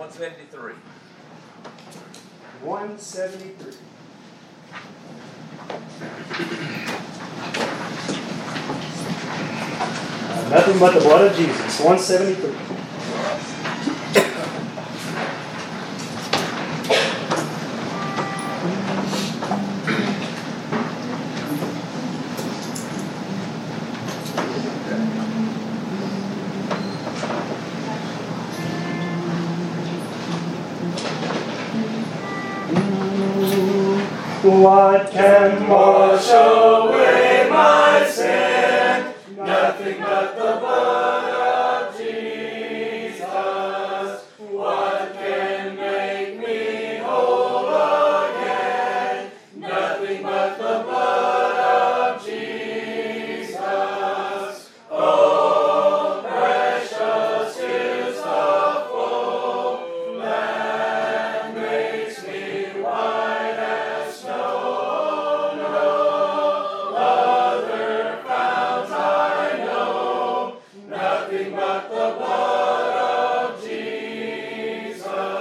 173. 173. Nothing but the blood of Jesus. 173. What can wash away my sin? Nothing but the blood of Jesus. What can make me whole again? Nothing but the blood of Jesus. Oh, precious is the flow that makes me white as snow. No other fount I know, nothing but the blood of Jesus.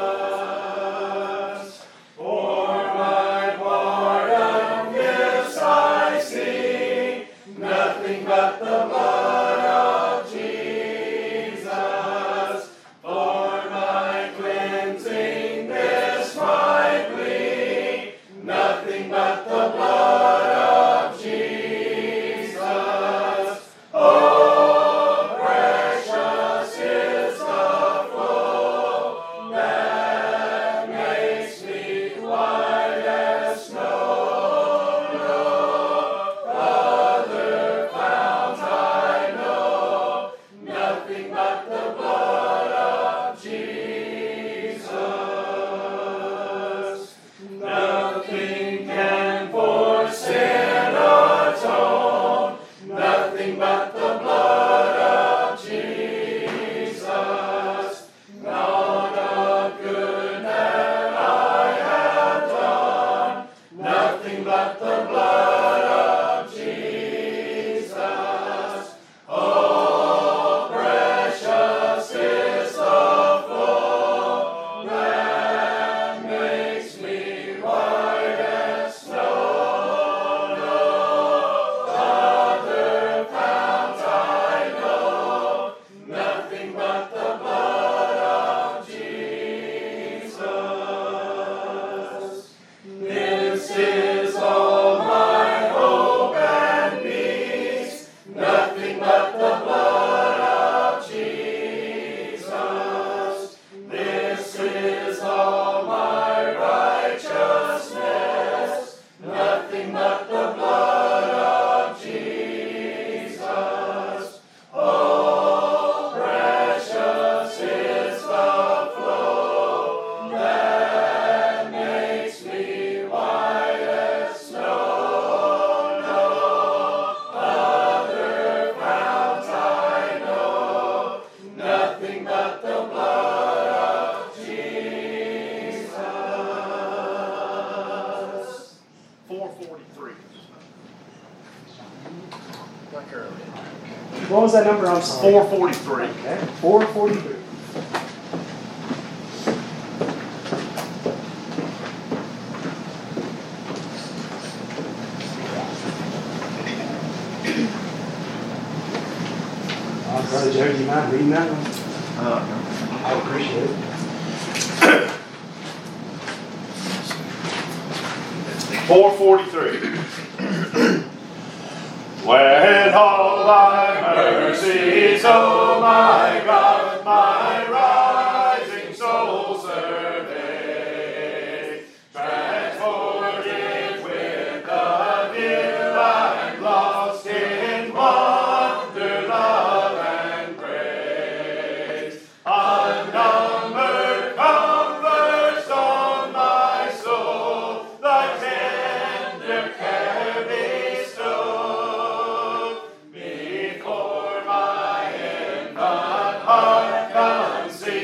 For my pardon gifts I see, nothing but the blood of Jesus. For my cleansing this my plea, nothing but the blood of Jesus. Oh, precious is the flow that makes me white as snow. No other fount I know, nothing but the blood of Jesus. Nothing can for sin atone, nothing but the blood of Jesus. Not a good that I have done, nothing but the blood of Jesus. Oh, precious is the flow that makes me white as snow. No other fount I know, nothing but the blood of Jesus. This is all my hope and peace, nothing but the blood of Jesus. This is all my righteousness, nothing but the blood of Jesus. Oh, precious is the flow that makes me white as snow. No other fount I know, nothing but the blood of Jesus. 443. Like earlier. What was that number? I'm sorry. 443. Okay, 443. Brother Joe, do you mind reading that one? I appreciate it. 443. When all thy mercies, O my God, my rising soul survey, transported with the dear and lost in wonder, love, and praise. Unnumbered comforts on my soul, thy tender care bestowed. Before my infant heart conceived,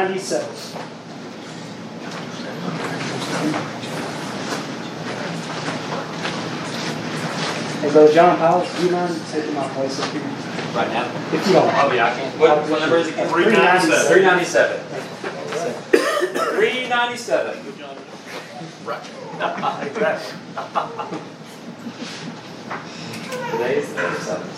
397. Hey, Brother John Powell, do you mind taking my place up here? Right now? If you don't. Oh, yeah, I can. What number is it again? 397. 397. 397. Right. Exactly. Today is the 37th.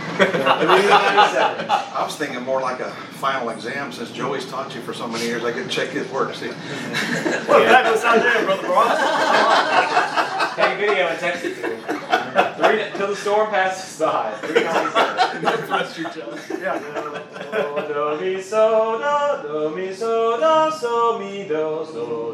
397. I was thinking more like a final exam, since Joey's taught you for so many years, I could check his work, see. What fabulous idea, Brother Ross. Take a video and text it to me. Till the storm passes by. 397. Yeah. Do, mi, so, do, mi, so, mi, do, so,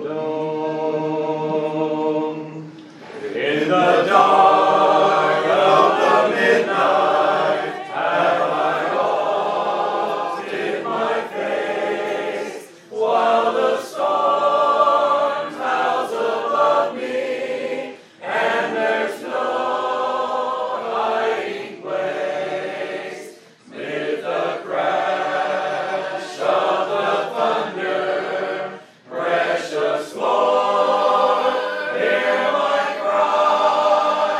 do. In the dark of the midnight, have I lost in my face, while the storm howls above me, and there's no hiding place. Mid the crash of the thunder, precious Lord, hear my cry.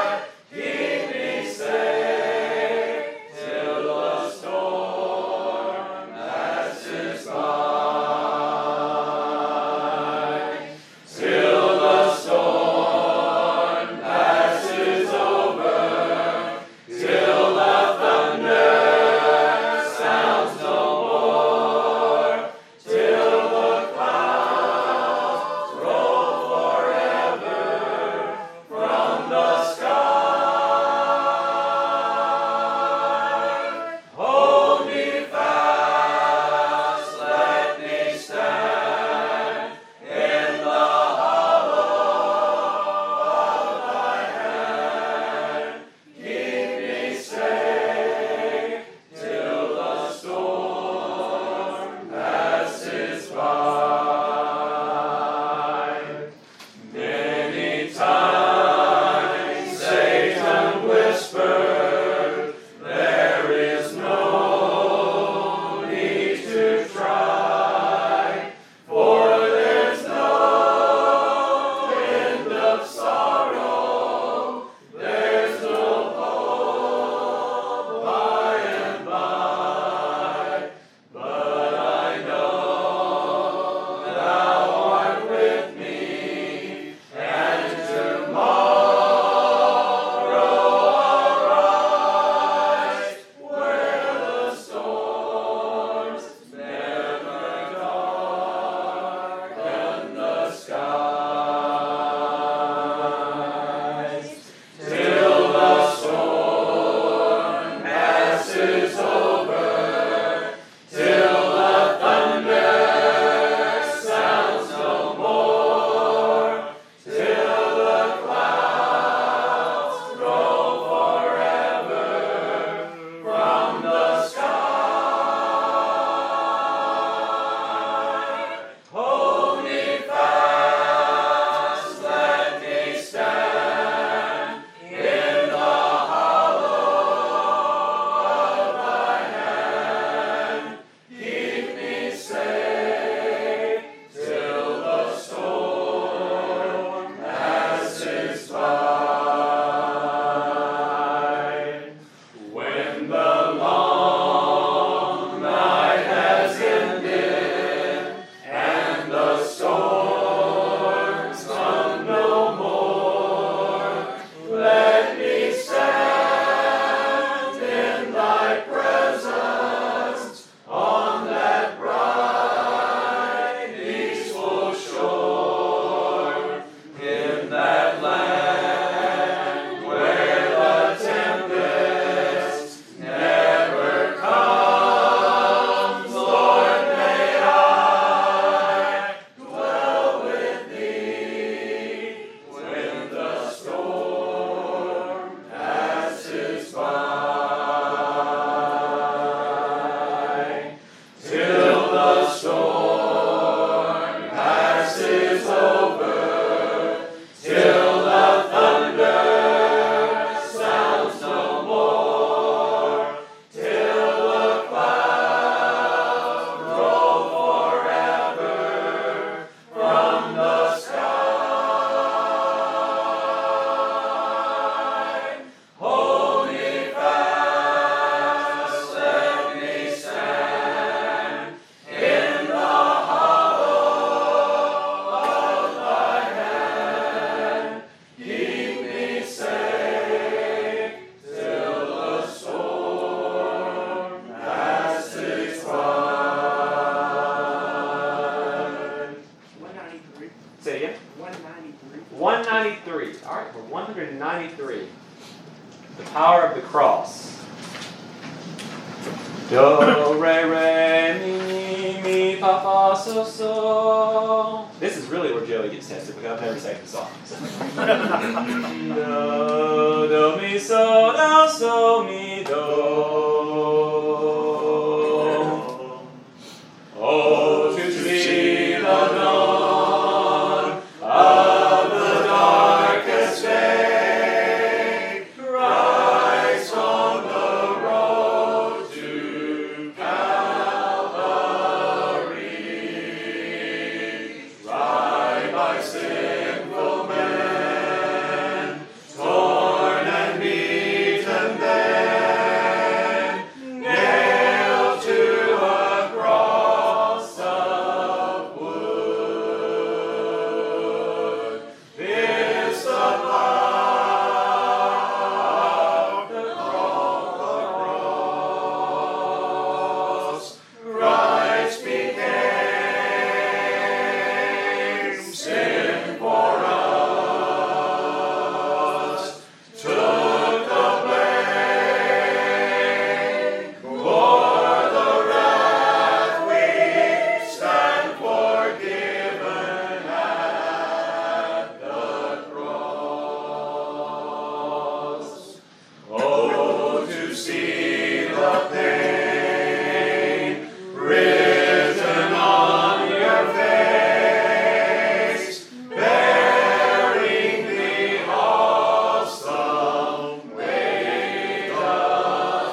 Say it again. 193. 193. All right, we're 193. The power of the cross. Do, re, mi, mi, fa, fa, so, so. This is really where Joey gets tested because I've never sang the song. Do, mi, so, mi, do. Oh, to see the dawn of the darkest day, Christ on the road to Calvary, tried by sinful men, torn and beaten then, nailed to a cross of wood. This the power of the cross. Christ became sin for us, took the blame, bore the wrath we stand forgiven at the cross. Oh, to see the pain written on your face, bearing the awesome weight of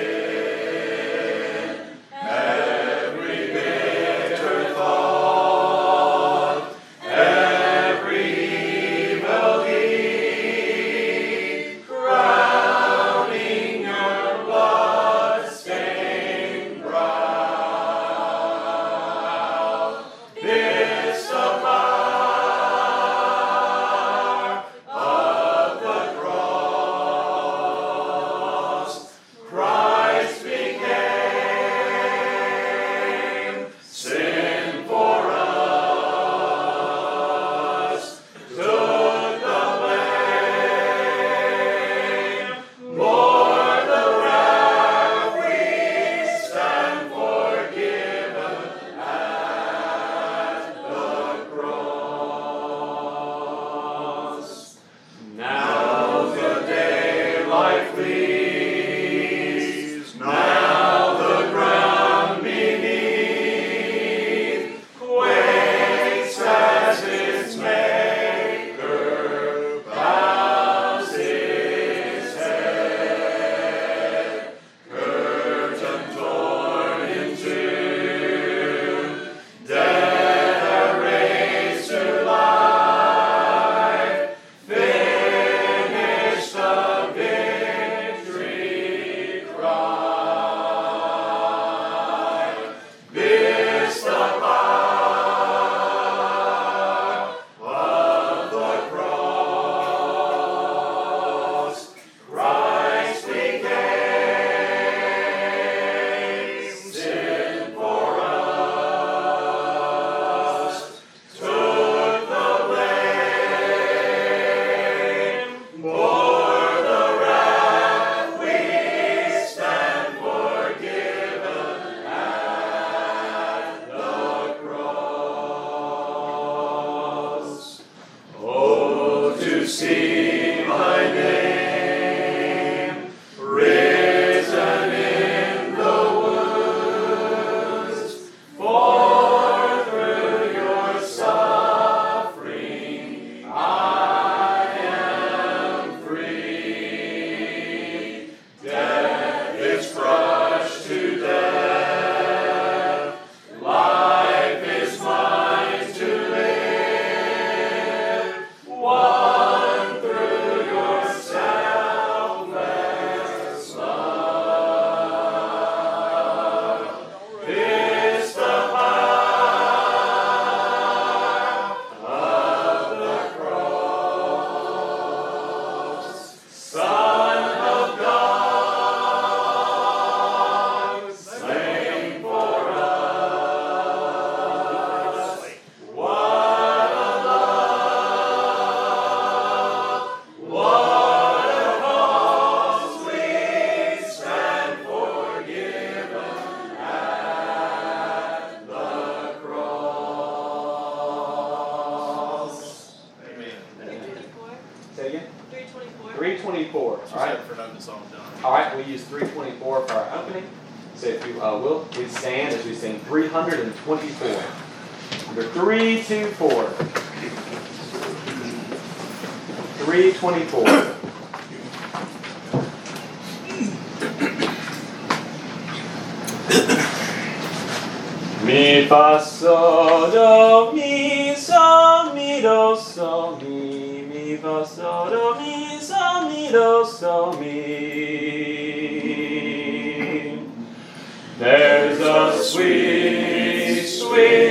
sin. Every bitter thought, every evil deed, crowning your blood-stained brow. This the power of the cross. Christ became sin for us, took the blame, bore the wrath we stand forgiven at the cross. Now the daylight flees, now the ground beneath quakes as its maker bows his head. Curtain torn in two, dead are raised to life, finished the victory cry. This the power of the cross. Christ became sin for us, took the blame, bore the wrath we stand forgiven at the cross. Oh, to see my name written in the wounds, for through your suffering I am free. Death is crushed to death, life is mine to live, won through 324. She All right. said Fernando's all done. All right. We use 324 for our opening. So if you will, please stand as we sing 324. Under 324. 324. Mi fa sol do mi sol mi do sol mi fa sol do mi sol mi do sol mi. There's a sweet, sweet